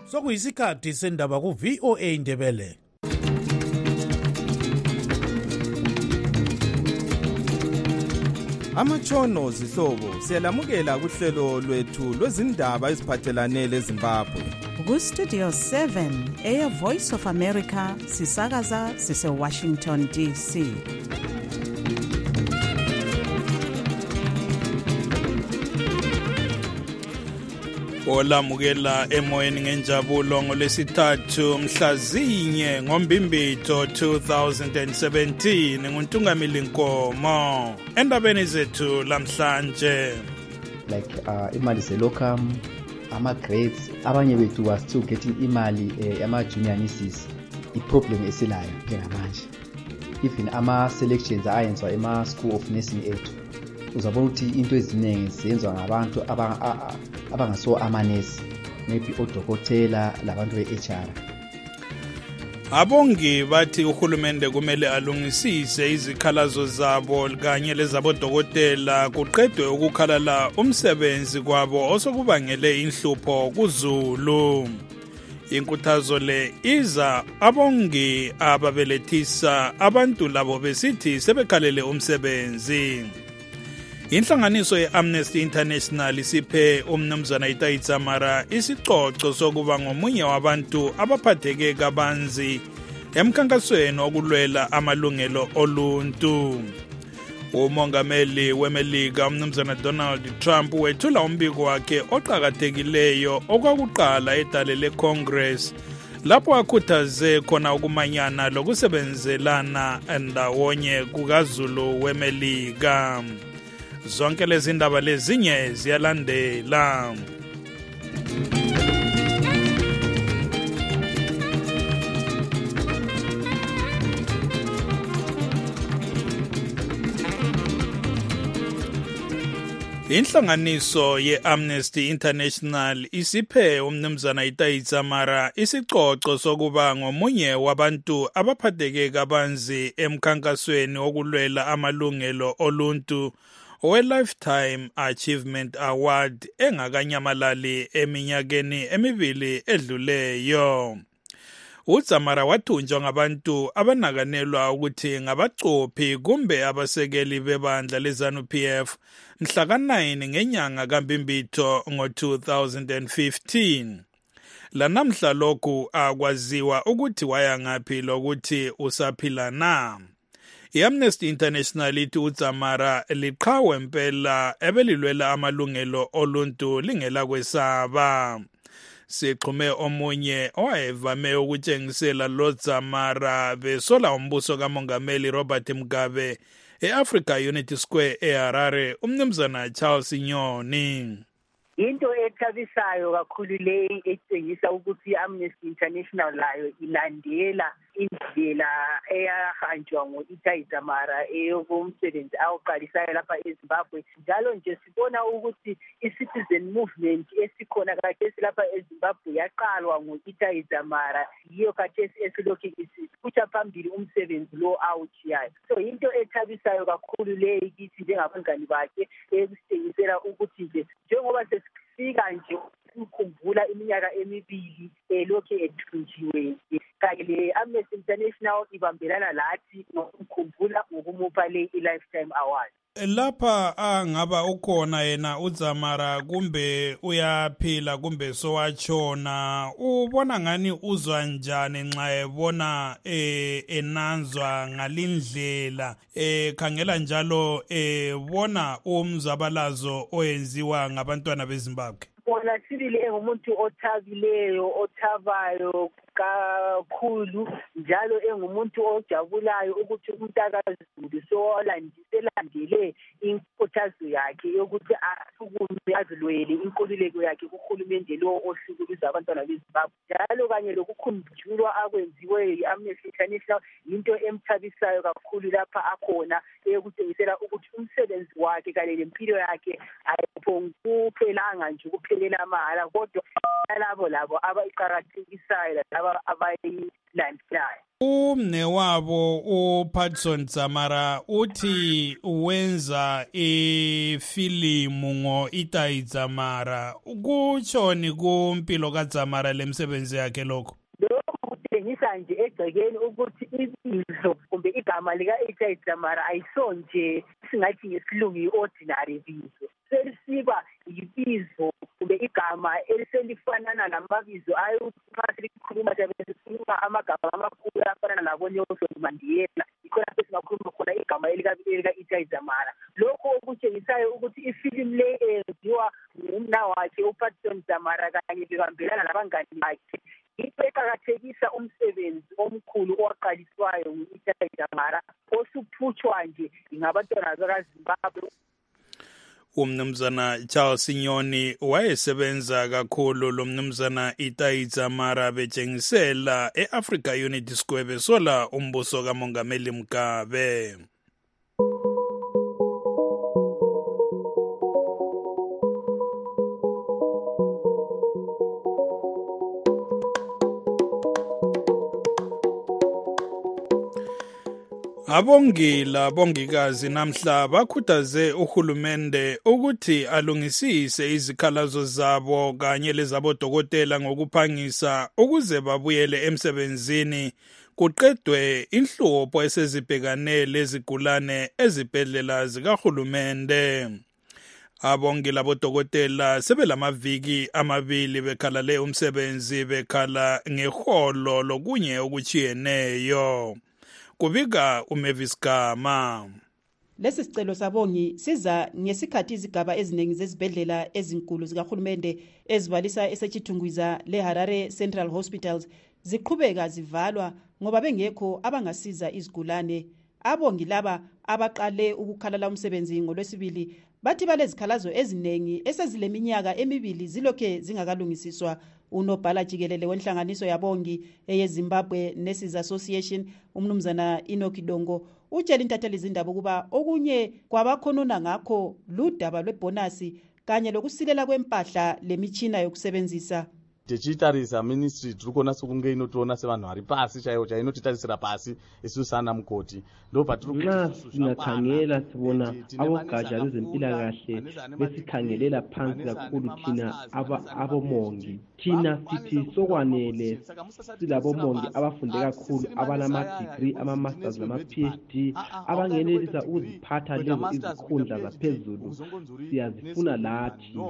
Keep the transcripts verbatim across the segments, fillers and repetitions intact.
Sokuyisikhathi sendaba ku V O A Ndebele. Amatshono zihlobo siyalamukela kuhlelo lwethu lwezindaba eziphathelane leZimbabwe. Ku Studio seven, Air Voice of America, sisakaza sise Washington D C. Olamukela emoyeni ngenjabulo ngolesithathu mhlazinye ngoMbimbitho two thousand seventeen nguNtungamili Nkomo endabeni zethu lamhlanje. Like uh, imali zelocum, ama grades, abanye bethu was still getting imali eh, ama junior nieces. I-problem esilayo njengamanje. Even ama selections ayenzwa ema school of nursing ethu. Uzabona ukuthi into eziningi ziyenzwa ngabantu abangaso amanesi, maybe odokotela labantu be-H R. Abongi bathi uhulumende kumele alungisise izikhalazo zabo kanye lezabodokotela kuqedwe ukukhalala umsebenzi kwabo osokubangele inhlupho kuZulu. Inkuthazo le iza abongi ababelethisa abantu labo besithi sebekhalele umsebenzi. Inhlanganiso ye-Amnesty International isiphe umnumzana Itai Dzamara isicoco sokuba ngomunye wabantu abaphatheke kabanzi emkhankasweni okulwela amalungelo oluntu. Umongameli weMelika umnumzana Donald Trump wethula umbiko wakhe oqhakathekileyo okwakuqala edale leCongress lapho akhuthaze khona ukumanyana lokusebenzelana ndawonye kukaZulu weMelika. Zonke lezi ndaba lezinye ziyalandela. Inhlanganiso ye-Amnesty International isiphe umnumzana Itai Dzamara isicoco sokuba ngomunye wabantu abaphatheke kabanzi emkhankasweni okulwela amalungelo oluntu owe-Lifetime Achievement Award engakanyamalali eminyakeni emibili edluleyo. uDzamara wathunjwa ngabantu abanakanelwa ukuthi ngabacophi kumbe abasekeli bebandla leZANU P F mhla ka nine ngenyanga kaMbimbitho ngo two thousand fifteen. Lanamhla lokhu akwaziwa ukuthi waya ngaphi lokuthi usaphila na. I-Amnesty International ithi uDzamara liqhawe impela ebelilwela amalungelo oluntu lingela kwesaba. Sixhume omunye owayevame ukutshengisela lo Dzamara besola umbuso kamongameli Robert Mugabe e-Africa Unity Square eHarare umnumzana Charles Nyoni. Into ethabisayo kakhulu le etshengisa ukuthi i-Amnesty International layo ilandela indlela eyahanjwa ngo-Itai Dzamara eyokumsebenzi awuqalisayo lapha eZimbabwe. Njalo nje sibona ukuthi i-citizen movement esikhona khathesi lapha eZimbabwe yaqalwa ngo-Itai Dzamara, yiyo khathesi esilokhu isiphutha phambili umsebenzi lo awutshiyayo. So into ethabisayo kakhulu le kithi njengabangani bakhe ekusitshengisela ukuthi nje njengoba sesifika nje ukukhumbula iminyaka emibili elokhu ethunjiwe kanye le-Amnesty International ibambelana lathi ngokukhumbula ngokumupha le i-Lifetime Award. Lapha angaba ukhona yena uDzamara kumbe uyaphila kumbe sowatshona, ubona ngani uzwa njani nxa ebona eh enanzwa ngalindlela ekhangela njalo ebona umzabalazo oyenziwa ngabantwana beZimbabwe? Bona sibili engumuntu othabileyo othabayo kakhulu njalo engumuntu ojabulayo ukuthi umntakaZulu sowalandiselandele inkuthazo yakhe yokuthi asukume azilwele inkululeko yakhe kuhulumende lo ohlukuluza abantwana beZimbabwe. Njalo kanye lokukhumbulwa akwenziwe i-Amnesty International into emthabisayo kakhulu lapha akhona eyokutshengisela ukuthi umsebenzi wakhe kanye lempilo yakhe for kuphelanga nje kuphelela amahala kodwa labo labo abayiqhakathekisayo laba abayilandelayo. Umnewabo uPatson Dzamara uthi wenza ifilimu ngo Itai Dzamara. Kutshoni kumpilo kaDzamara lemsebenzi yakhe lokho? Lokho kutshengisa nje egcekeni ukuthi ibizo kumbe igama lika Itai Dzamara ayisonje singathi ngesilungu i-ordinary bizo. Selisiba ibizo kumbe igama eliselifanana namabizo ayo masikhuluma sikhuluma amagama amakhulu afana nabo Nelson Mandela ikhona sesingakhuluma khona igama elika Itai Dzamara. Lokho okutshengisayo ukuthi ifilimu le enziwa ngumna wakhe uPatson Dzamara kanye bebambelana nabangani bakhe iqhakathekisa umsebenzi omkhulu oqaliswayo ngu-Itai Dzamara osuphutshwa nje ngabantwana bakaZimbabwe. Umnumzana Charles Nyoni wayesebenza kakhulu lo mnumzana Itai Dzamara betshengisela e-Africa Unity Square besola umbuso kaMongameli Mugabe. Abongila bongikazi namhla bakhuthaze uhulumende ukuthi alungisise izikhalazo zabo kanye lezabo dokotela ngokuphangisa ukuze babuyele emsebenzini kuqedwe inhlupho esezibhekane lezigulane ezibhedlela zikahulumende. Abongila bodokotela sebelamaviki amabili bekhalale umsebenzi bekhala ngeholo lokunye okuchiyeneyo. Kubika uMavis Gama. Lesi sicelo sabongi siza ngesikhathi izigaba eziningi zezibhedlela ezinkulu zikahulumende ezibalisa esechithungwiza leHarare Central Hospitals ziqhubeka zivalwa ngoba bengekho abangasiza izigulane. Abongi laba abaqale ukukhalala umsebenzi ngolwesibili bathi balezikhalazo eziningi esezileminyaka emibili zilokhe zingakalungisiswa. Unobhala jikelele wenhlanganiso yabongi eyeZimbabwe Nurses Association umnumzana Enoch Dongo utshela intatheli izindaba ukuba okunye kwabakhonona ngakho ludaba lwebonasi kanye lokusilela kwempahla lemitshina yokusebenzisa. Tichitarisa ministry tiri kuona sokunge inotiona sevanhu vari pasi chaivo chainotitarisira pasi isu sana mukoti ndo patiri nxa singakhangela sibona abogatsha lwezempilakahle besikhangelela phansi kakhulu thina abomongi thina sithi sokwanele silabomongi abafunde kakhulu abalama-degree ama-masters nama-P H D abangenelisa ukuziphatha lezo izikhundla zaphezulu siyazifuna lathi.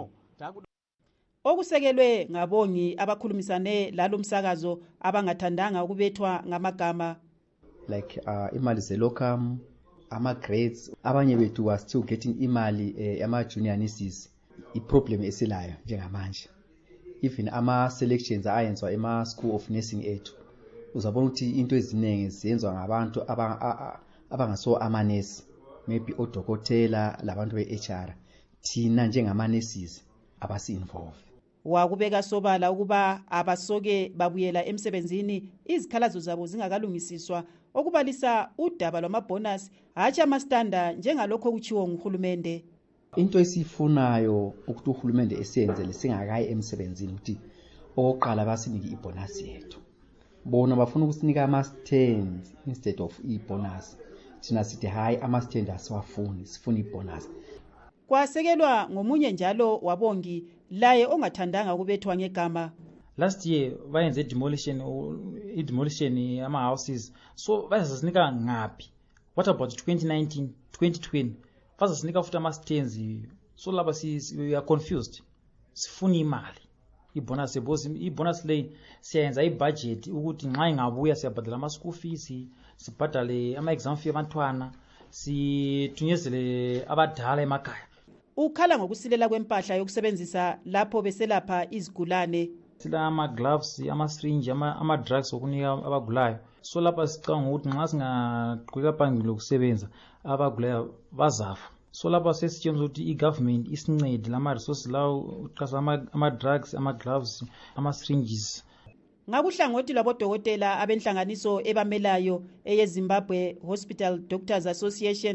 Okusekelwe ngabongi abakhulumisane lalo msakazo abangathandanga ukubethwa ngamagama like uh, imali zelocum ama grades abanye bethu was still getting imali eh, ama junior nurses iproblem esilayo njengamanje. Even ama selections ayenzwa ema school of nursing ethu uzabona ukuthi into eziningi ziyenzwa ngabantu abangaso amanesi maybe odokotela labantu be-H R thina njengama nurses abasi involve. Wakubeka sobala ukuba abasoke babuyela emsebenzini izikhalazo zabo zingakalungisiswa okubalisa udaba lwamabonus hatsha amastanda njengalokho kuchiwo nguhulumende. Into esifunayo ukuthi uhulumende esenze lesingakayi emsebenzini ukuthi oqala basinike ibonus yethu. Bona bafuna ukusinika ama-stands instead of ibonus. Thina sithi hayi ama-stand asiwafuni sifuna ibonus. Kwasekelwa ngomunye njalo wabongi laye ongathandanga ukubethwa ngegama. Last year bayenze demolition i demolition ama houses so bazasinika ngapi. What about twenty nineteen twenty twenty bazasinika futhi ama stands so laba si we are confused. Sifuna imali ibonus ebose ibonus lane siyenza ibudget ukuthi nxa ingabuya siyabhadala ama school fees sibhadale ama exam fee abantwana sithunyezele abadala emakhaya. Ukhala ngokusilela kwempahla yokusebenzisa lapho beselapha izigulane. Sila ama gloves, ama syringe, ama, ama drugs okunika abagulayo. So lapha sicanga ukuthi nxa singaqhubeka phambili ukusebenza abagulayo bazafa. So lapha sesitshengisa ukuthi i-government isincede lama resources lawo uqasa ama, ama drugs, ama gloves, ama syringes. Ngakuhlangothi lwabodokotela abenhlanganiso ebamelayo eyeZimbabwe Hospital Doctors Association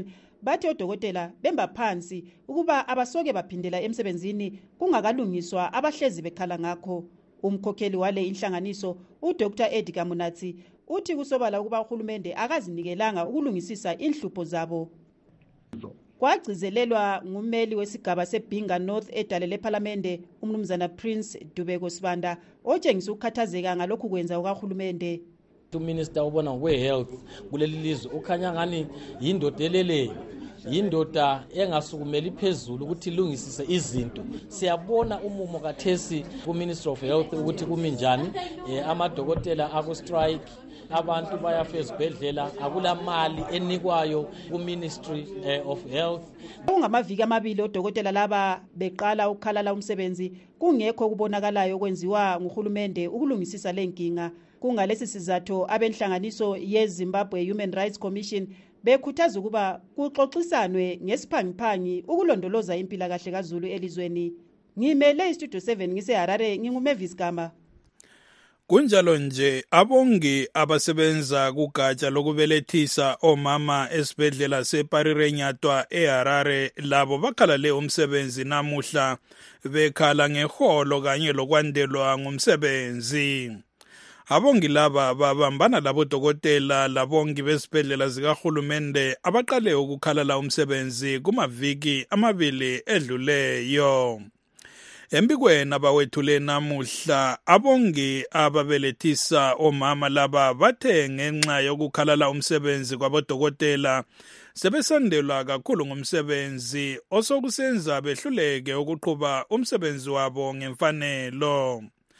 bathi odokotela bemba phansi ukuba abasoke baphindela emsebenzini kungakalungiswa abahlezi bekhala ngakho. Umkhokheli wale inhlanganiso uDr Edgar Munatsi uthi kusobala ukuba uhulumende akazinikelanga ukulungisisa inhlupho zabo. Kwagcizelelwa ngumeli wesigaba seBhinga North edale lePhalamende umnumzana Prince Dubeko Sibanda otshengisa ukukhathazeka ngalokhu kwenza ukahulumende. Uminister ubona we-health kuleli lizwe ukhanya ngani yindoda eleleyo, yindoda engasukumeli phezulu ukuthi ilungisise izinto. Siyabona umumo kathesi ku-Ministry of Health ukuthi kumi njani, eh, amadokotela aku-strike, abantu bayafa ezibhedlela, akula mali enikwayo ku-Ministry eh, of Health. Kungamaviki amabili odokotela laba beqala ukukhalala umsebenzi kungekho kubonakalayo kwenziwa nguhulumende ukulungisisa lenkinga. Kungalesi sizathu abenhlanganiso yeZimbabwe Human Rights Commission bekhuthaza ukuba kuxoxisanwe ngesiphangiphangi ukulondoloza impilakahle kaZulu elizweni. Ngimele iStudio seven ngiseHarare, nginguMavis Gama. Kunjalo nje abongi abasebenza kugatsha lokubelethisa omama esibhedlela seParirenyatwa eHarare labo bakhalale umsebenzi namuhla bekhala ngeholo kanye lokwandelwa ngumsebenzi. Abongi laba babambana labo dokotela labongi besibhedlela zikahulumende abaqale ukukhalala umsebenzi kumaviki amabili edluleyo. Embikweni abawethule namuhla abongi ababelethisa omama laba bathe ngenxa yokukhalala umsebenzi kwabodokotela sebesandelwa kakhulu ngumsebenzi osokusenza behluleke ukuqhuba umsebenzi wabo ngemfanelo.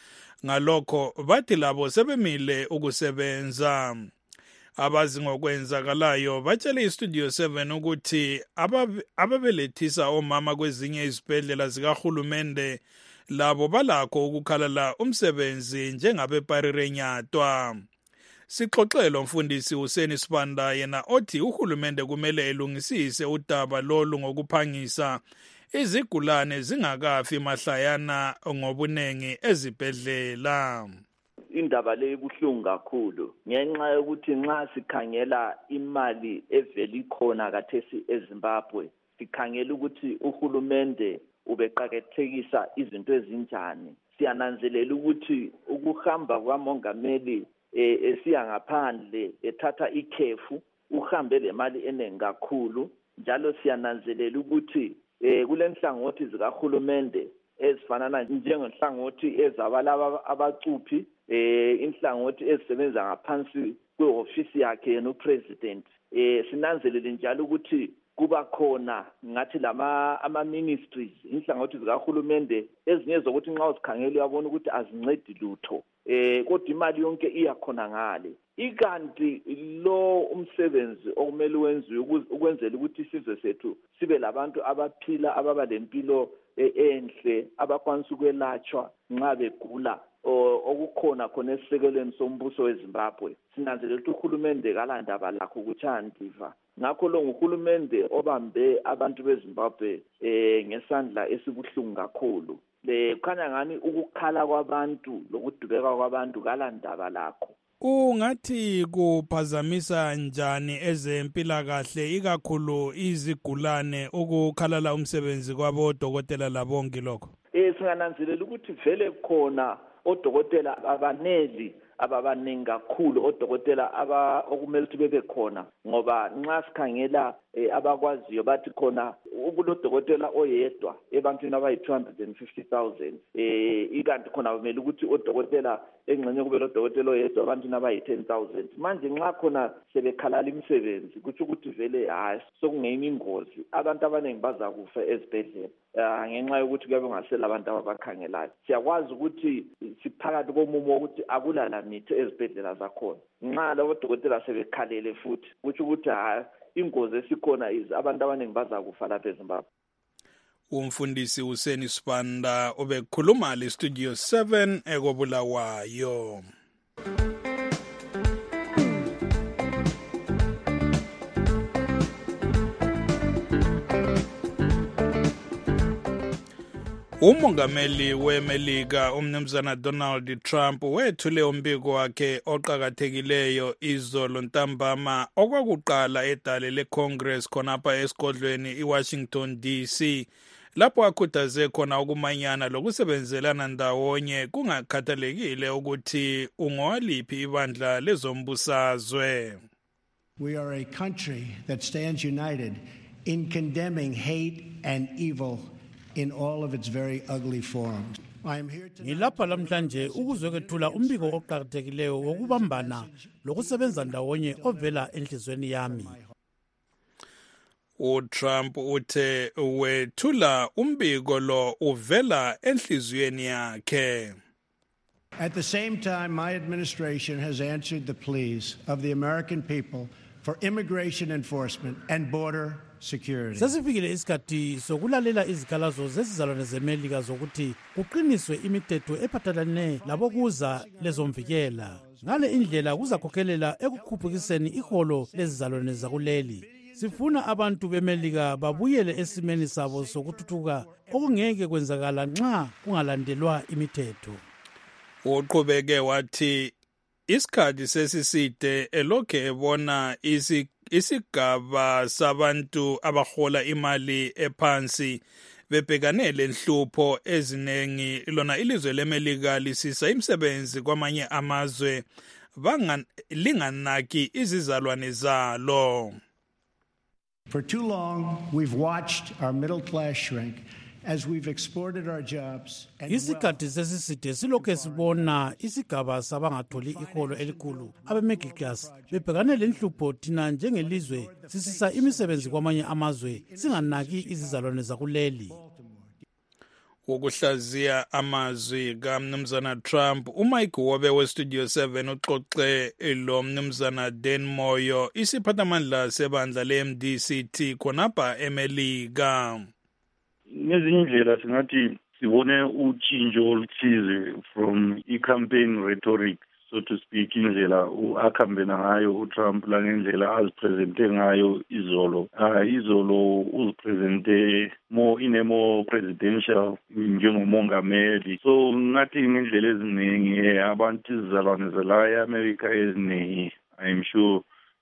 Ngalokho bathi labo sebemile ukusebenza. Abazi ngokwenzakalayo batshele iStudio seven ukuthi ababelethisa omama kwezinye izibhedlela zikahulumende labo balakho ukukhalala umsebenzi njengabeParirenyatwa. Sixoxelo umfundisi Hussein Sibanda yena othi uhulumende kumele elungisise udaba lolu ngokuphangisa izigulane zingakafi mahlayana ngobunengi ezibhedlela. Indaba le ibuhlungu kakhulu ngenxa yokuthi nxa sikhangela imali eveli khona kathesi eZimbabwe sikhangela ukuthi uhulumende ubeqakethekisa izinto ezinjani. Siyananzelela ukuthi ukuhamba kwamongameli esiya ngaphandle ethatha ikhefu uhambe lemali eningi kakhulu, njalo siyananzelela ukuthi kulenhlangothi zikahulumende ezifanana njengenhlangothi ezabalaba abacuphi, eh inhlangothi ezisebenza ngaphansi kweofisi yakhe yena upresident. Eh sinanzelele njalo ukuthi kuba khona ngathi lama ama ministries inhlangothi zikahulumende ezinye zokuthi nxa usikhangela uyabona ukuthi azincedi lutho, eh kodwa imali yonke iyakhona ngale. Ikanti lo umsebenzi okumele wenziwe ukwenzela ukuthi isizwe sethu sibe labantu abaphila ababa lempilo enhle abakwanisa ukwelatshwa nxa begula okukhona khona esisekelweni sombuso weZimbabwe. Sinanzelela ukuthi uhulumende kalandaba lakho kutshandiva. Ngakho lo nguhulumende obambe abantu beZimbabwe eh ngesandla esibuhlungu kakhulu. Le kukhanya ngani ukukhala kwabantu lokudubeka kwabantu kalandaba lakho. Ungathi kuphazamisa njani ezempilakahle ikakhulu izigulane ukukhalala umsebenzi kwabo dokotela labongi lokho? Eh singananzelela ukuthi vele khona odokotela abaneli ababaningi kakhulu odokotela aba okumele ukuthi bebe khona, ngoba nxa sikhangela abakwaziyo bathi khona ukulodokotela oyedwa ebantwini abayi two hundred fifty thousand. Eh ikanti khona kumele ukuthi odokotela engxenye kube lodokotela oyedwa abantwini abayi ten thousand. Manje nxa khona sebekhalala imisebenzi kuthi ukuthi vele hayi sokungena ingozi, abantu abaningi bazakufa ezibhedlela ngenxa yokuthi kuyabe ngasela abantu ababakhangelayo. Siyakwazi ukuthi siphakathi komumo wokuthi akulala mithi ezibhedlela zakhona. Nxa labo dokotela sebekhalele futhi kuthi ukuthi hayi ingozi esikhona iz abantu abaningi bazakufa lapha eZimbabwe. Umfundisi Hussein Sibanda obekhuluma le Studio seven ekobulawayo. Umongameli weMelika umnumzana Donald Trump wethule umbiko wakhe oqhakathekileyo izolo ntambama okwakuqala edale leCongress khonapha esigodlweni iWashington D C lapho akhuthaze khona ukumanyana lokusebenzelana ndawonye kungakhathalekile ukuthi ungowaliphi ibandla lezombusazwe. We are a country that stands united in condemning hate and evil in all of its very ugly forms. I am here tonight. Ngilapha lamhlanje ukuzokwethula umbiko oqhakathekileyo wokubambana lokusebenza ndawonye ovela enhlizweni yami. uTrump uthe wethula umbiko lo uvela enhlizweni yakhe. At the same time, my administration has answered the pleas of the American people for immigration enforcement and border security. Sesifikile isikhathi sokulalela izikhalazo zesizalwane zeMelika zokuthi kuqiniswe imithetho ephathelene labokuza lezomvikela. Ngale indlela kuzakhokhelela ekukhuphukiseni iholo lezizalwane zakuleli. Sifuna abantu beMelika babuyele esimeni sabo sokuthuthuka okungeke kwenzakala nxa kungalandelwa imithetho. Uqhubeke wathi isikhathi sesiside elokhe ebona isigaba sabantu abahola imali ephansi bebhekane lenhlupho ezinengi lona ilizwe leMelika lisisa imisebenzi kwamanye amazwe linganaki izizalwane zalo. For too long, we've watched our middle class shrink as we've exported our jobs. Isikhathi sesiside silokhe sibona isigaba sabangatholi iholo elikhulu abemiddle class bebhekane lenhlupho thina njengelizwe sisisa imisebenzi kwamanye amazwe singanaki izizalwane zakuleli. Ukuhlaziya amazwi kaMnumzana Trump, uMike Wobe weStudio seven uxoxe lo Mnumzana Dan Moyo isiphathamandla sebandla le-M D C T khonapha eMelika. Ngezinye indlela singathi sibone utshintsho oluthize from i-campaign rhetoric, so to speak, indlela uakhambe ngayo uTrump langendlela azipresente ngayo izolo. Ah izolo uzipresente more in a more presidential njengomongameli. So ngathi ngendlela eziningi abantu izizalwane zala eAmerica eziningi I'm sure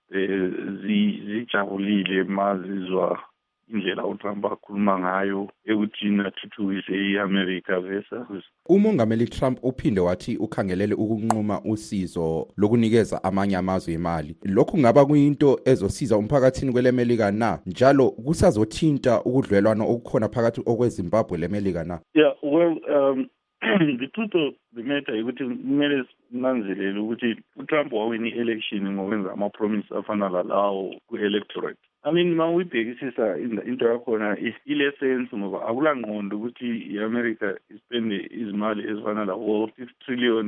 zijabulile mazizwa indlela uTrump akhuluma ngayo ekuthina thuthukise iAmerica versus. Umongameli Trump uphinde wathi ukhangelele ukunquma usizo lokunikeza amanye amazwe imali. Lokhu ngaba kuyinto ezosiza umphakathini kweleMelika na njalo kusazothinta ukudlelwano okukhona phakathi okweZimbabwe leMelika na? Yeah, well um the truth of the matter ukuthi kumele sinanzelele ukuthi uTrump wawina i-election ngokwenza ama-promise afana lalawo ku-electorate. I mean, ma uyibhekisisa into yakhona i-lessons ngoba akulangqondo ukuthi i-America ispende izimali ezifana labo six trillion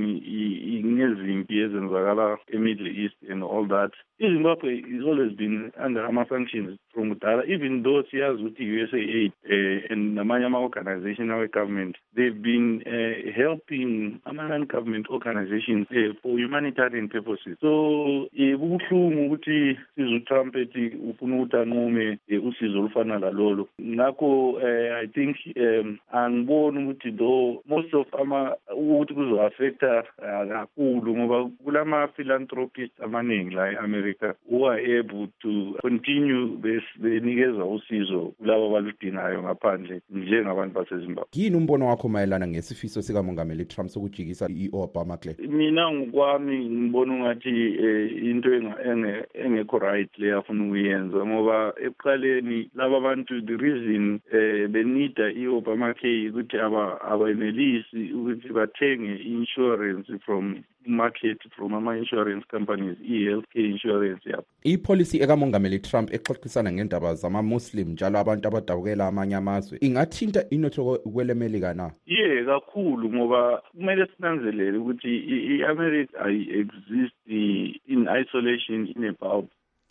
ngezimpi ezenzakala e-Middle East and all that. Zimbabwe has always been under ama-sanctions from kudala, even though siyazi ukuthi U S A aid uh, and namanye ama-organization awe-government, they've been uh, helping ama-non-government organizations uh, for humanitarian purposes. So kubuhlungu ukuthi sizwe uTrump ethi ufuna ukuthi anqume usizo olufana lalolo. Ngakho I think um, angiboni ukuthi though most of ama ukuthi kuzo-affecta kakhulu ngoba kulama-philanthropists amaningi la e-America who are able to continue benikeza usizo kulabo abaludingayo ngaphandle njengabantu baseZimbabwe. Yini umbono wakho mayelana ngesifiso sikamongameli Trump sokujikisa i-Obama Clay? Mina ngokwami ngibona ngathi into engekho right le afuna ukuyenza ngoba ekuqaleni laba bantu the reason benida i-Obama Clay ukuthi abenelisi ukuthi bathenge insurance from market from ama-insurance companies, i-healthcare insurance yabo. I-policy ekamongameli Trump exoxisana ngendaba zama-Muslim njalo abantu abadabukela amanye amazwe ingathinta inotho kweleMelika na? Ye kakhulu ngoba kumele sinanzelele ukuthi i-America ayi-exist in isolation in a bubble.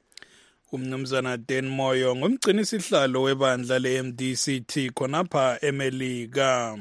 Umnumzana Dan Moyo ngumgcinisihlalo webandla le-M D C T khonapha eMelika.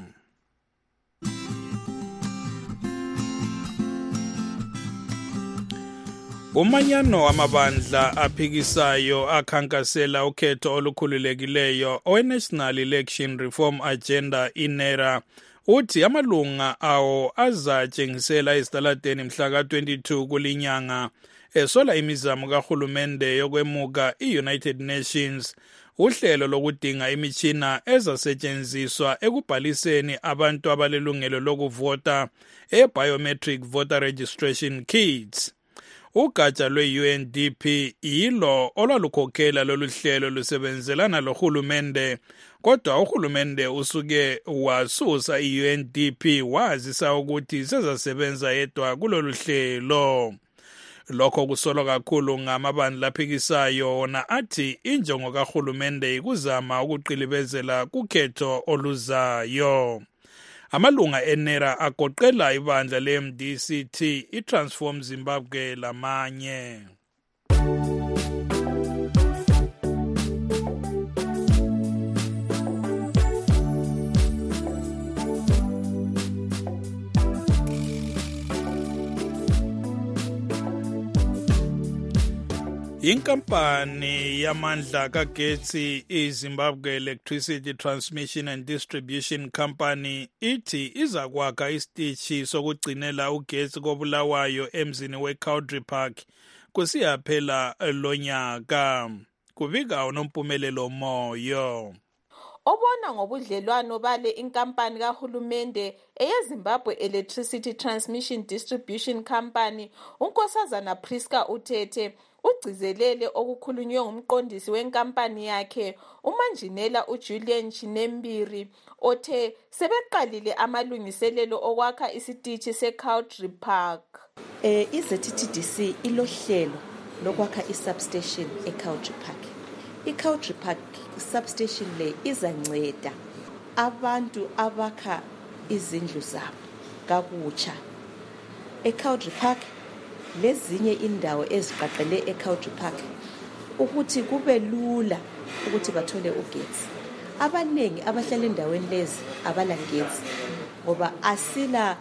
Umanyano amabandla aphikisayo akhankasela ukhetho olukhululekileyo owe-National Election Reform Agenda inera uthi amalunga awo azatshengisela esitaladeni mhla ka twenty-two kulinyanga esola imizamo kahulumende yokwemuka i-United Nations uhlelo lokudinga imitshina ezasetshenziswa ekubhaliseni abantu abalelungelo lokuvota e-biometric voter registration kits. Ugatsha lwe-U N D P yilo olwalukhokhela lolu hlelo lusebenzelana lohulumende, kodwa uhulumende usuke wasusa i-U N D P wazisa ukuthi sezasebenza yedwa kulolu hlelo. Lokho kusolwa kakhulu ngamabandla aphikisayo wona athi injongo kahulumende ikuzama ukuqilibezela kukhetho oluzayo. Amalunga enera agoqela ibandla le-M D C T, iTransform Zimbabwe lamanye. Inkampani yamandla kagetsi iZimbabwe Electricity Transmission and Distribution Company ithi izakwakha isitishi sokugcinela ugetsi kobulawayo emzini weCowdry Park kusiyaphela lonyaka. Kubika unompumelelo Moyo. Obona ngobudlelwano bale inkampani kahulumende eyeZimbabwe Electricity Transmission Distribution Company uNkosazana Priska Utete ugcizelele okukhulunywe ngumqondisi wenkampani yakhe umanjinela uJulian Chinembiri othe sebeqalile amalungiselelo okwakha isitishi seCowdry Park. Eh iZ T D C ilohlelo lokwakha isubstation eCowdry Park. ICowdry Park substation le izanceda abantu abakha izindlu zabo kakutsha eCowdry Park lezinye indawo eziqaqele eCowdry Park ukuthi kube lula ukuthi bathole ugetsi. Abanengi abahlala endaweni lezi abalangetsi ngoba asila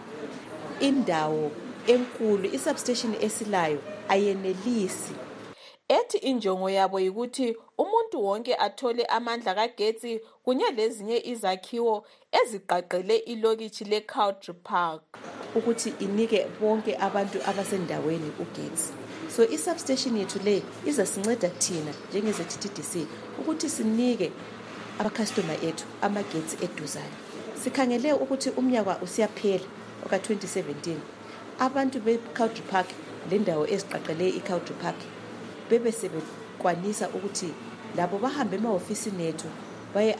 indawo enkulu, isubstation esilayo ayenelisi. Ethi injongo yabo yikuthi umuntu wonke athole amandla kagetsi kunye lezinye izakhiwo eziqaqele ilokishi leCowdry Park ukuthi inike bonke abantu abasendaweni ugetsi. So isubstation yethu le izasinceda thina njengeze T D C ukuthi sinike abacustomer ethu amagetsi eduzane. Sikhangele ukuthi umnyaka usiyaphela oka twenty seventeen abantu beCowdry Park lendawo eziqaqele iCowdry Park bebe sebekwanisa ukuthi labo bahambe ema-ofisini ethu baye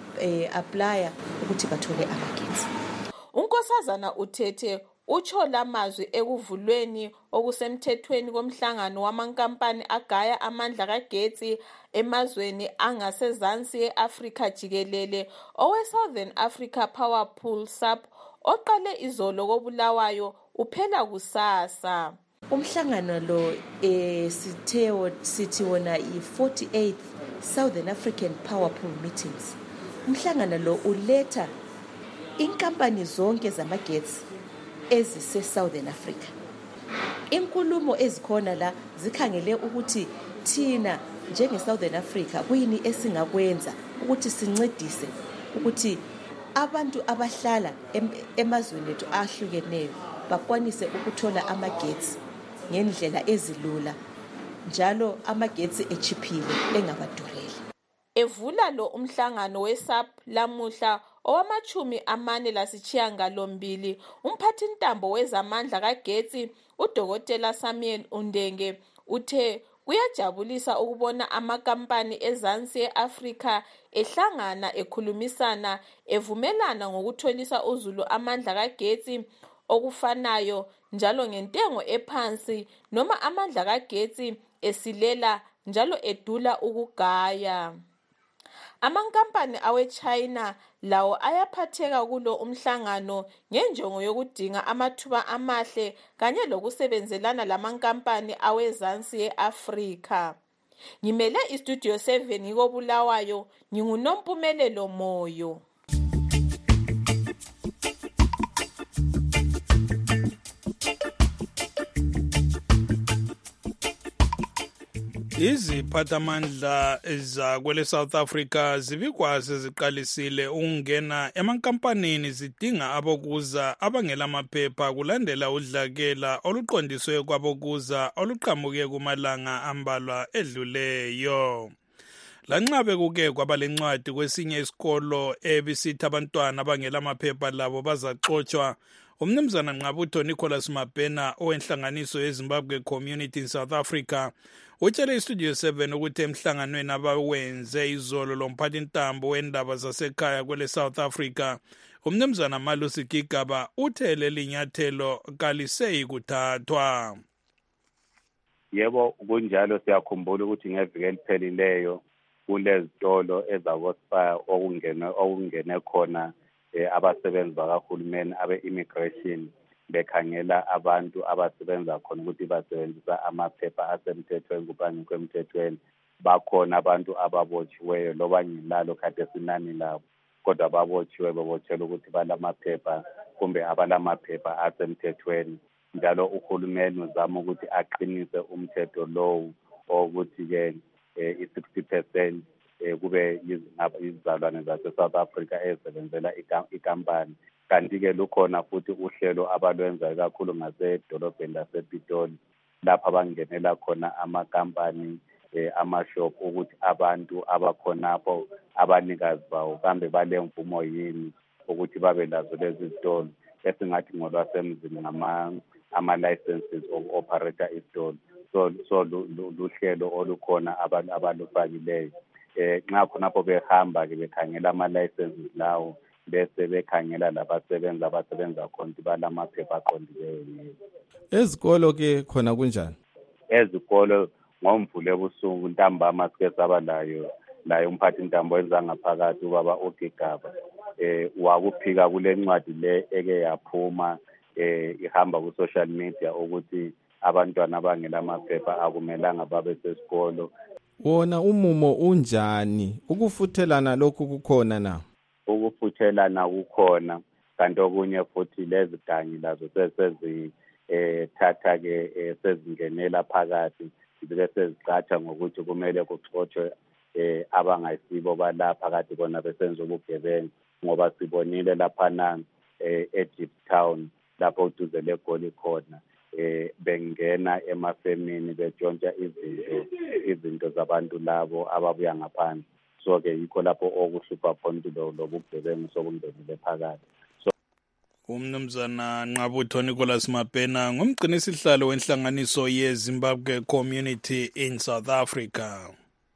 apply ukuthi bathole amagetsi. uNkosazana Utete utsho lamazwi ekuvulweni okusemthethweni komhlangano wamankampani agaya amandla kagetsi emazweni angasezansi e-Afrika jikelele owe-Southern Africa Power Pool S A P oqale izolo kobulawayo uphela kusasa. Umhlangano lo eh sithe sithi wona i-forty-eighth Southern African Power Pool meetings. Umhlangano lo uletha inkampani zonke zamagetsi ezise Southern Africa. Inkulumo ezikhona la zikhangele ukuthi thina njenge Southern Africa kuyini esingakwenza ukuthi sincedise ukuthi abantu abahlala emazweni ethu ahlukeneyo bakwanise ukuthola amagetsi ngendlela ezilula njalo amagetsi echiphile engabadureli. Evula lo umhlangano we-S A P lamuhla owamachumi amane lasitshiyangalombili umphathi ntambo wezamandla kagetsi uDokotela Samuel Undenge uthe kuyajabulisa ukubona amakampani ezansi e-Afrika ehlangana ekhulumisana evumelana ngokutholisa uzulu amandla kagetsi okufanayo njalo ngentengo ephansi noma amandla kagetsi esilela njalo edula ukugaya. Amankampani awe-China lawo ayaphatheka kulo umhlangano ngenjongo yokudinga amathuba amahle kanye lokusebenzelana lamankampani awezansi e-Afrika. Ngimele iStudio seven ngikobulawayo, ngingunompumelelo Moyo. Iziphathamandla zakwele South Africa zibikwazi ziqalisile ukungena emankampanini zidinga abokuza abangelamaphepha kulandela udlakela oluqondiswe kwabokuza oluqhamuke kumalanga ambalwa edluleyo. Lanxabe kuke kwaba lencwadi kwesinye isikolo ebisithi abantwana abangelamaphepha labo bazaxotshwa, umnumzana Nqabutho Nicholas Mabhena owenhlanganiso yeZimbabwe Community in South Africa utshele iStudio seven ukuthi emhlanganweni abawenze izolo lomphathintambo wendaba zasekhaya kwele South Africa, umnumzana Malusi Gigaba uthe leli nyathelo kaliseyi kuthathwa. Yebo kunjalo, siyakhumbula ukuthi ngeviki eliphelileyo kulezitolo ezakospa okungene okungene khona abasebenzi bakahulumeni abe-immigration bekhangela abantu abasebenza khona ukuthi basebenzisa amaphepha asemthethweni kubangekho emthethweni. Bakhona abantu ababotshiweyo loba ngilalo kade sinani labo, kodwa babotshiwe bebotshelwa ukuthi balamaphepha kumbe abalamaphepha asemthethweni. Njalo uhulumeni uzama ukuthi aqinise umthetho lowo ukuthi-ke i-sixty percent kube izizalwane zase-South Africa ezisebenzela ikampani. Kanti-ke lukhona futhi uhlelo abalwenzayo kakhulu ngasedolobheni lasePitoli lapha bangenela khona amakampani amashop ukuthi abantu abakhonapho abanikazi bawo kambe balemvumo yini ukuthi babe lazo lezi zitolo esingathi ngolwasemzini ama-licenses of-operator isitolo. So so luhlelo olukhona abantu abalufakileyo. Eh nxa khonapho behamba-ke bekhangela ama-licenses lawo bese bekhangela labasebenzi abasebenza khona ukuthi balamaphepha aqondileyo. Ezikolo ke khona kunjani? Ezikolo ngomvulo ebusuku ntambama sike saba layo layo umphathintambo wezangaphakathi ubaba uGigaba. Eh wakuphika kule ncwadi le eke yaphuma eh ihamba ku social media ukuthi abantwana abangelamaphepha akumelanga babe sesikolo. Wona umumo unjani? Ukufuthelana lokhu kukhona na? Ukufuthelana kukhona, kanti okunye futhi lezi gangi lazo sesezi eh thatha ke sezingenela phakathi zibe sezicatsha ngokuthi kumele kuxoxwe eh abangayisibo balapha kade bona besenza ubugebengu, ngoba sibonile lapha na eh eDeep Town lapho uduze leGoli khona eh bengena emafemini betshontsha izinto izinto zabantu labo ababuya ngaphandle. So ke yikho lapho okuhlupha khona lobugebengu sokungenile phakathi. Umnumzana Nqabutho Nicholas Mabhena ngumgcini sihlalo wenhlanganiso yeZimbabwe Community in South Africa.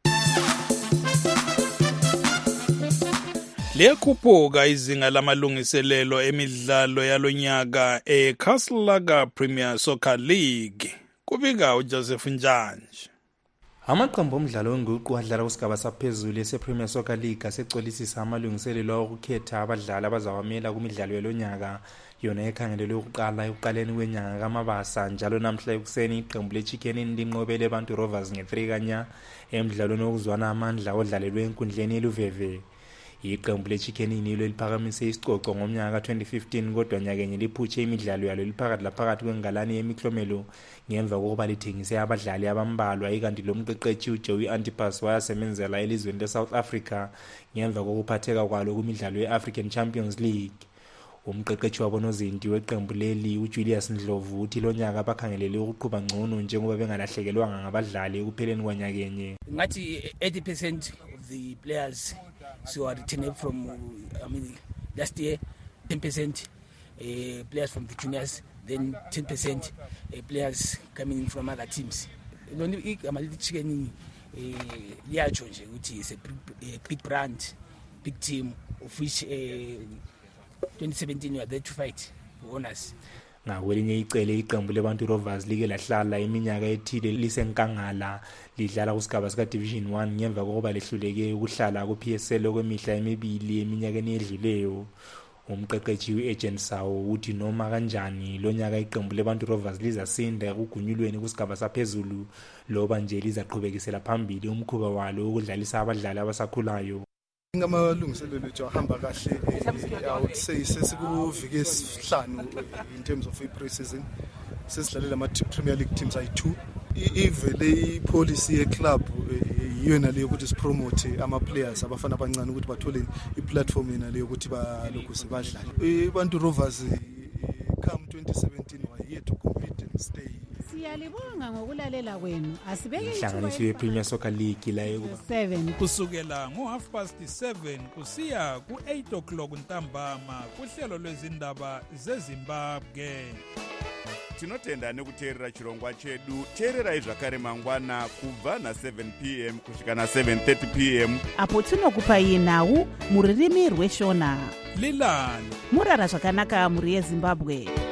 Liyakhuphuka izinga lamalungiselelo emidlalo yalonyaka eCastle Premier Soccer League. Kubika uJoseph Njanje. Amaqembu omdlalo wenguqu adlala kusigaba saphezulu ese-Premier Soccer League asecolisisa amalungiselelo okukhetha abadlali abazawamela kumidlalo yalonyaka yona ekhangelelwe ukuqala ekuqaleni kwenyanga kaMabasa. Njalo namhla ekuseni iqembu leChicken linqobele abantu Rovers nge-three kanya emidlalweni wokuzwana amandla odlalelwe enkundleni yeLuveve. Iqembu leChicken nilo liphakamise isicoco ngomnyaka twenty fifteen, kodwa nyakenye liphutshe imidlalo yalo liphakathi laphakathi kwengalani yemiklomelo ngemva kokuba lithengise abadlali abambalwa. Ikanti lo mqeqeshi uJoey Antipas wayasemenzela elizweni leSouth Africa ngemva kokuphatheka kwalo kumidlalo ye-African Champions League. Umqeqeshi wabonozinti weqembu leli uJulius Ndlovu uthi lo nyaka bakhangelele ukuqhuba ngcono njengoba bengalahlekelwanga ngabadlali ekupheleni kwanyakenye. Ngathi eighty percent of the players so are returned from I mean last year, ten percent uh, players from the juniors, then ten percent uh, players coming in from other teams. Chicken liyacho nje ukuthi is a big brand, big team of which uh, twenty seventeen we are there to fight for honors. Ngakwelinye icele iqembu lebantu Rovers like lahlala iminyaka ethile lisenkangala lidlala kusigaba sika Division one ngemva kokuba lehluleke ukuhlala ku P S L okwemihla emibili eminyakeni edluleyo. Umqeqeshi uAgent Sawo uthi noma kanjani lo nyaka iqembu lebantu Rovers lizasinda ukugunyulweni kusigaba saphezulu loba nje lizaqhubekisela phambili umkhuba walo ukudlalisa abadlali abasakhulayo. Ngamalungiselelo ethu ahamba kahle. I would say sesikuvike esihlanu in terms of pre-season. Sesidlalela ama Premier League teams ayi two ivele ipolicy ye-club yiyona leyo ukuthi sipromote ama-players abafana abancane ukuthi bathole i-platform yena leyo ukuthi balokhu sebadlale. Abantu Rovers come twenty seventeen were here to compete and stay. Siyalibonga ngokulalela kwenu. Asibeke inhlanganiso ye-Premier Soccer League la seven kusukela ngo half past seven kusiya ku eight o'clock ntambama kuhlelo lwezindaba zeZimbabwe. Tinotenda nekuteerera chirongwa chedu. Teererai zvakare mangwana kubva na seven p m kusvika na seven thirty p m apo tinokupai nhau muririmi rweshona Lilani murara zvakanaka muri yeZimbabwe.